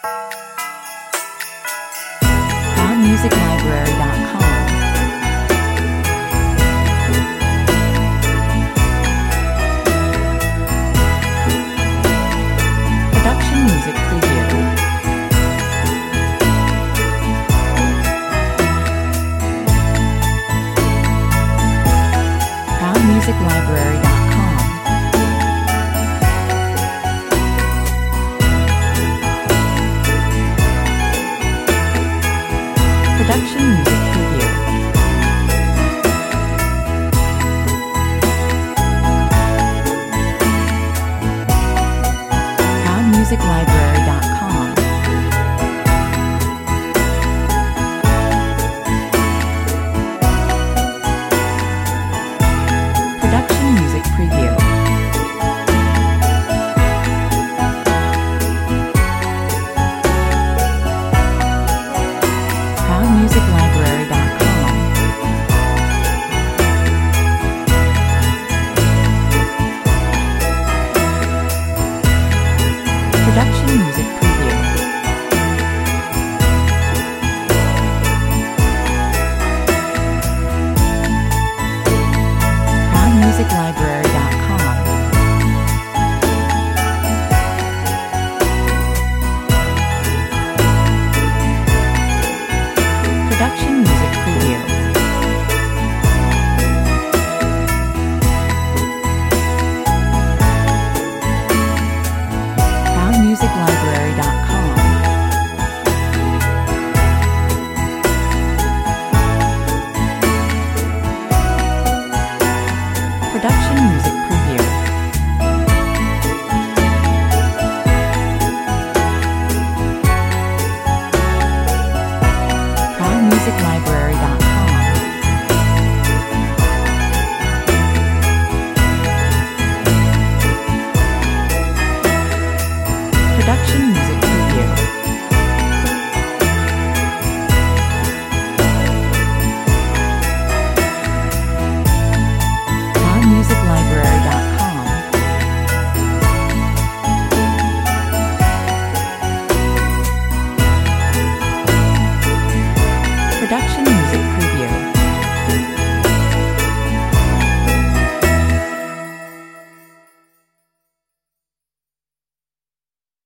ProudMusicLibrary.com. Production Music Preview. ProudMusicLibrary.com. Production Music Preview. ProudMusicLibrary.com. Production Music Preview. ProudMusicLibrary.com. Production Music Preview. ProudMusicLibrary.com. Production Music Preview. ProudMusicLibrary.com. Production Music Preview. ProudMusicLibrary.com. Production Music Preview. ProudMusicLibrary.com. Production